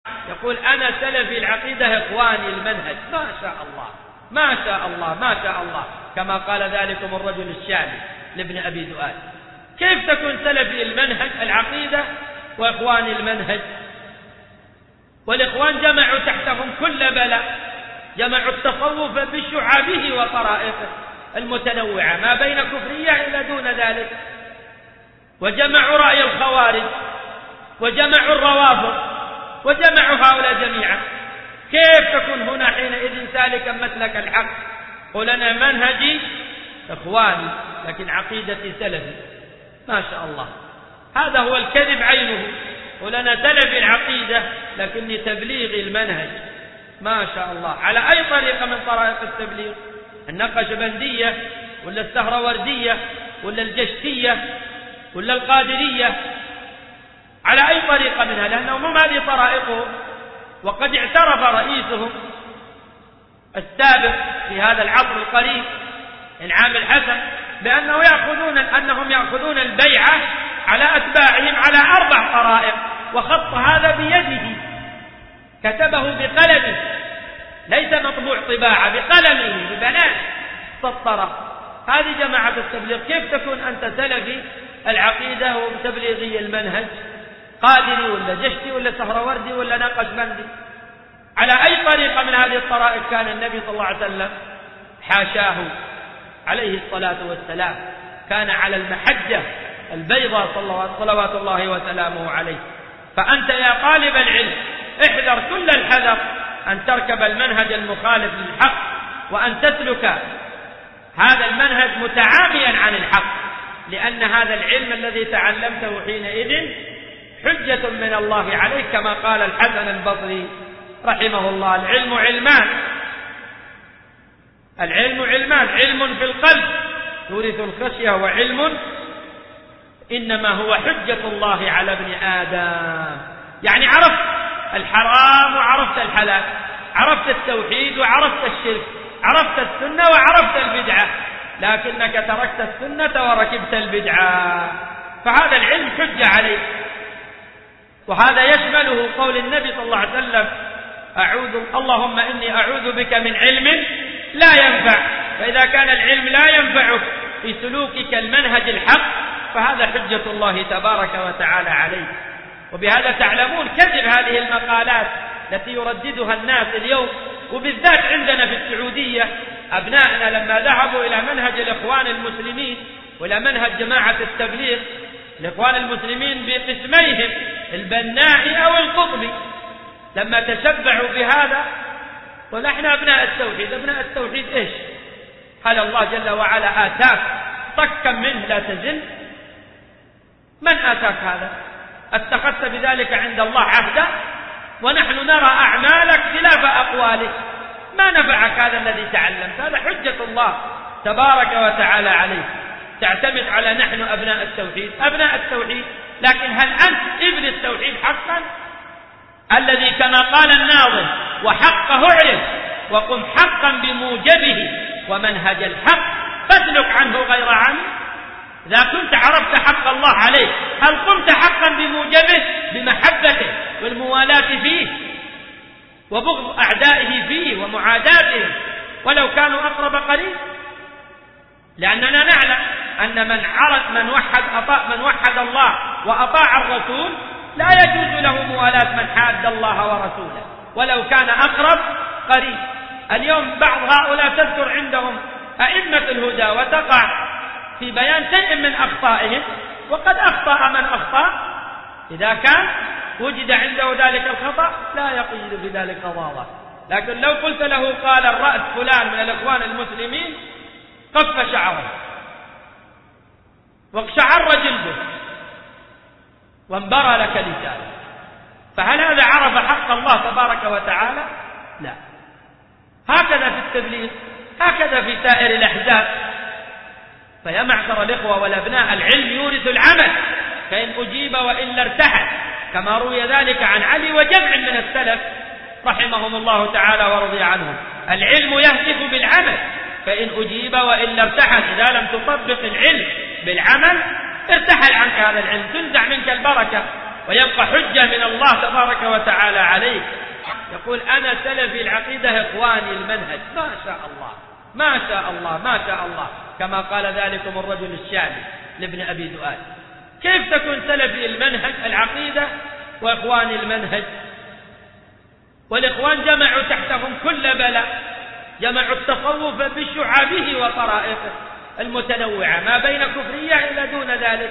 يقول أنا سلفي العقيدة إخواني المنهج. ما شاء الله ما شاء الله ما شاء الله، كما قال ذلكم الرجل الشامي لابن أبي دؤاد. كيف تكون سلفي المنهج العقيدة وإخواني المنهج؟ والإخوان جمعوا تحتهم كل بلاء، جمعوا التصوف بشعابه وطرائقه المتنوعة ما بين كفرية إلى دون ذلك، وجمعوا رأي الخوارج وجمعوا الروافض وجمعوا هؤلاء جميعا. كيف تكون هنا حينئذ سالكا مسلك الحق؟ قل أنا منهجي إخواني لكن عقيدتي سلفي. ما شاء الله، هذا هو الكذب عينه. قل أنا سلفي العقيدة لكني تبليغي المنهج. ما شاء الله، على أي طريقة من طرائق التبليغ؟ النقشبندية ولا السهروردية ولا الجشتية ولا القادرية؟ على أي طريقة منها؟ لأنهم هم هذه طرائقهم. وقد اعترف رئيسهم السابق في هذا العصر القريب إنعام الحسن أنهم يأخذون البيعة على أتباعهم على 4 طرائق، وخط هذا بيده، كتبه بقلمه، ليس مطبوع طباعة، بقلمه ببنان سطره. هذه جماعة التبليغ. كيف تكون أنت سلفي العقيدة وتبليغي المنهج؟ قادري ولا جشتي ولا سهروردي ولا نقشبندي؟ على أي طريقة من هذه الطرائق كان النبي صلى الله عليه وسلم؟ حاشاه عليه الصلاة والسلام، كان على المحجة البيضاء صلوات الله وسلامه عليه. فأنت يا طالب العلم احذر كل الحذر أن تركب المنهج المخالف للحق، وأن تسلك هذا المنهج متعاميا عن الحق، لأن هذا العلم الذي تعلمته حينئذ حجة من الله عليك، كما قال الحسن البصري رحمه الله: العلم علمان، العلم علمان، علم في القلب يورث الخشية، وعلم إنما هو حجة الله على ابن آدم. يعني عرفت الحرام وعرفت الحلال، عرفت التوحيد وعرفت الشرك، عرفت السنة وعرفت البدعة، لكنك تركت السنة وركبت البدعة، فهذا العلم حجة عليك. وهذا يشمله قول النبي صلى الله عليه وسلم: اللهم إني أعوذ بك من علم لا ينفع. فإذا كان العلم لا ينفعك في سلوكك المنهج الحق، فهذا حجة الله تبارك وتعالى عليك. وبهذا تعلمون كذب هذه المقالات التي يرددها الناس اليوم، وبالذات عندنا في السعودية. أبنائنا لما ذهبوا إلى منهج الإخوان المسلمين وإلى منهج جماعة التبليغ، الإخوان المسلمين بقسميهم البنائي أو القطبي، لما تشبعوا بهذا ونحن أبناء التوحيد. أبناء التوحيد إيش؟ هل الله جل وعلا آتاك طكا منه لا تزل؟ من آتاك هذا؟ اتخذت بذلك عند الله عهدا؟ ونحن نرى أعمالك خلاف أقوالك. ما نفعك هذا الذي تعلمت؟ هذا حجة الله تبارك وتعالى عليك. تعتمد على نحن أبناء التوحيد، أبناء التوحيد، لكن هل أنت ابن التوحيد حقا؟ الذي كما قال الناظم: وحقه اعرف وقم حقا بموجبه، ومنهج الحق فاسلك عنه غير عنه. إذا كنت عرفت حق الله عليك، هل قمت حقا بموجبه بمحبته والموالاة فيه وبغض أعدائه فيه ومعاداته ولو كانوا أقرب قريب؟ لأننا نعلم أن من وحد الله وأطاع الرسول لا يجوز له موالاة من حاد الله ورسوله ولو كان أقرب قريب. اليوم بعض هؤلاء تذكر عندهم أئمة الهدى وتقع في بيان شيء من أخطائهم، وقد أخطأ من أخطأ. إذا كان وجد عنده ذلك الخطأ لا يقيد بذلك ضابط. لكن لو قلت له قال الرأس فلان من الإخوان المسلمين، قف شعره واقشعر جلده وانبرى لك لسانه. فهل هذا عرف حق الله تبارك وتعالى؟ لا. هكذا في التبليغ، هكذا في سائر الأحزاب. فيا معشر الإخوة والأبناء، العلم يورث العمل، فإن أجيب وإلا ارتحل، كما روي ذلك عن علي وجمع من السلف رحمهم الله تعالى ورضي عنهم. العلم يهتف بالعمل، فإن أجيب وإلا ارتحل. إذا لم تطبق العلم بالعمل ارتحل عنك هذا العلم، تنزع منك البركة، ويبقى حجة من الله تبارك وتعالى عليك. يقول أنا سلفي العقيدة إخواني المنهج. ما شاء الله ما شاء الله ما شاء الله، كما قال ذلكم الرجل الشامي لابن أبي دؤاد. كيف تكون سلفي المنهج العقيدة وإخواني المنهج؟ والإخوان جمعوا تحتهم كل بلاء، جمعوا التصوف بشعبه وطرائقه المتنوعة ما بين كفرية إلى دون ذلك،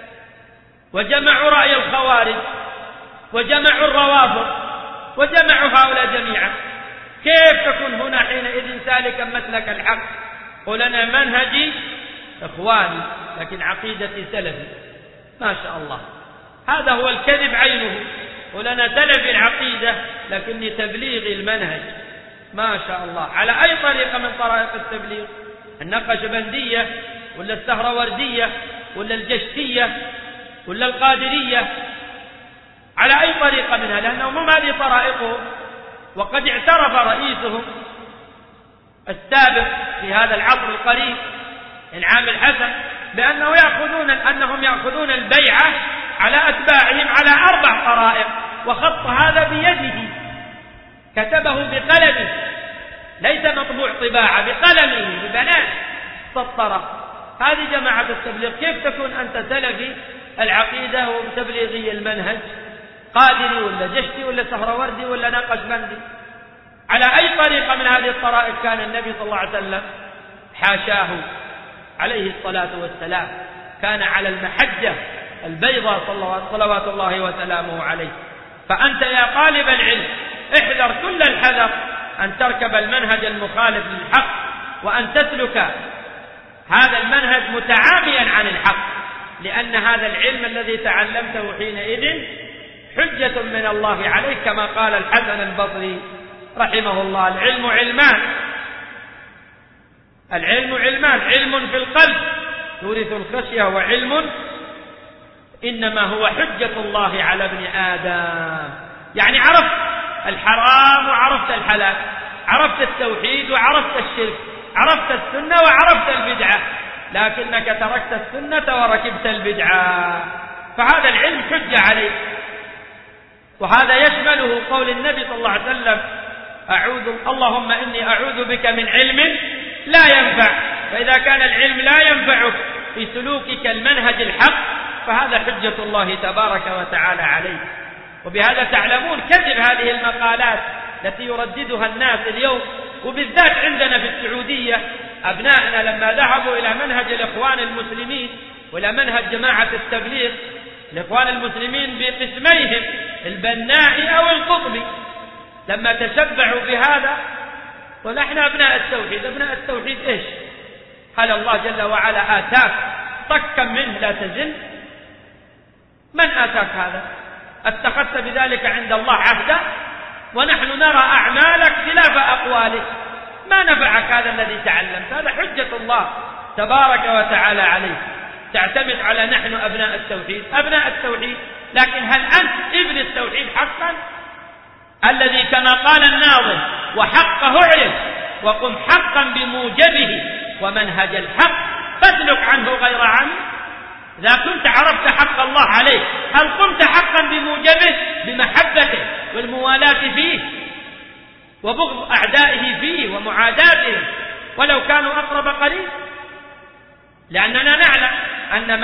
وجمعوا رأي الخوارج وجمعوا الروافض وجمعوا هؤلاء جميعا. كيف تكون هنا حينئذ سالكا مسلك الحق؟ قل أنا منهجي إخواني لكن عقيدتي سلفي. ما شاء الله، هذا هو الكذب عينه. قل أنا سلفي العقيدة لكني تبليغي المنهج. ما شاء الله، على أي طريقة من طرائق التبليغ؟ النقشبندية ولا السهروردية ولا الجشتية ولا القادرية؟ على أي طريقة منها؟ لأنهم هم هذه طرائقهم. وقد اعترف رئيسهم السابق في هذا العصر القريب إنعام الحسن أنهم يأخذون البيعة على أتباعهم على 4 طرائق، وخط هذا بيده، كتبه بقلمه، ليس مطبوع طباعة، بقلمه ببنان سطره. هذه جماعة التبليغ. كيف تكون أنت سلفي العقيدة وتبليغي المنهج؟ قادري ولا جشتي ولا سهروردي ولا نقشبندي؟ على أي طريقة من هذه الطرائق كان النبي صلى الله عليه وسلم؟ حاشاه عليه الصلاة والسلام، كان على المحجة البيضاء صلوات الله وسلامه عليه. فأنت يا طالب العلم احذر كل الحذر أن تركب المنهج المخالف للحق، وأن تسلك هذا المنهج متعاميا عن الحق، لأن هذا العلم الذي تعلمته حينئذ حجة من الله عليك، كما قال الحسن البصري رحمه الله: العلم علمان، العلم علمان، علم في القلب يورث الخشية، وعلم إنما هو حجة الله على ابن آدم. يعني عرفت الحرام وعرفت الحلال، عرفت التوحيد وعرفت الشرك، عرفت السنة وعرفت البدعة، لكنك تركت السنة وركبت البدعة، فهذا العلم حجة عليك. وهذا يشمله قول النبي صلى الله عليه وسلم: اللهم إني أعوذ بك من علم لا ينفع. فإذا كان العلم لا ينفعك في سلوكك المنهج الحق، فهذا حجة الله تبارك وتعالى عليك. وبهذا تعلمون كذب هذه المقالات التي يرددها الناس اليوم، وبالذات عندنا في السعودية. أبنائنا لما ذهبوا إلى منهج الإخوان المسلمين وإلى منهج جماعة التبليغ، الإخوان المسلمين بقسميهم البنائي أو القطبي، لما تشبعوا بهذا قل احنا أبناء التوحيد. أبناء التوحيد إيش؟ هل الله جل وعلا آتاك طكا منه لا تزل؟ من آتاك هذا؟ اتخذت بذلك عند الله عهدا؟ ونحن نرى أعمالك خلاف أقوالك، ما نفعك هذا الذي تعلمت. هذا حجة الله تبارك وتعالى عليك. تعتمد على نحن أبناء التوحيد، أبناء التوحيد، لكن هل أنت ابن التوحيد حقا؟ الذي كما قال الناظم: وحقه اعرف وقم حقا بموجبه، ومنهج الحق فاسلك عنه غير عمي. إذا كنت عرفت حق الله عليك، هل قمت حقا بموجبه بمحبته والموالاة فيه وبغض أعدائه فيه ومعاداتهم ولو كانوا أقرب قريب؟ لأننا نعلم أن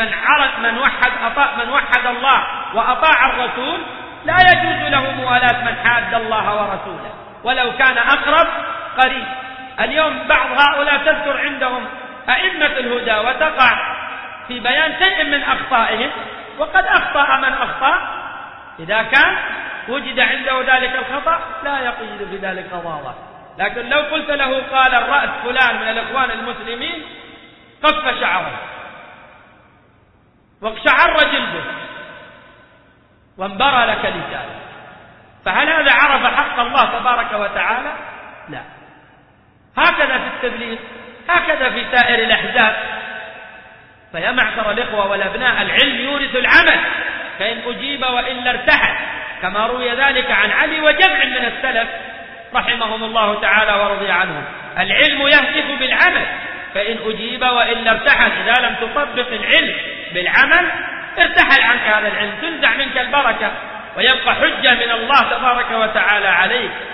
من وحد الله وأطاع الرسول لا يجوز له موالاة من حاد الله ورسوله ولو كان أقرب قريب. اليوم بعض هؤلاء تذكر عندهم أئمة الهدى وتقع في بيان شيء من أخطائهم، وقد أخطأ من أخطأ. إذا كان وجد عنده ذلك الخطأ لا يقيد بذلك غضاضة، لكن لو قلت له قال الرأس فلان من الإخوان المسلمين قف شعره واقشعر جلده وانبرى لك لسانه، فهل هذا عرف حق الله تبارك وتعالى؟ لا. هكذا في التبليغ، هكذا في سائر الأحزاب. فيا معشر الإخوة والأبناء، العلم يورث العمل، فإن أجيب وإلا ارتحل، كما روي ذلك عن علي وجمع من السلف رحمهم الله تعالى ورضي عنهم. العلم يهتف بالعمل، فإن أجيب وإلا ارتحل. إذا لم تطبق العلم بالعمل ارتحل عنك هذا العلم، تنزع منك البركة ويبقى حجة من الله تبارك وتعالى عليك.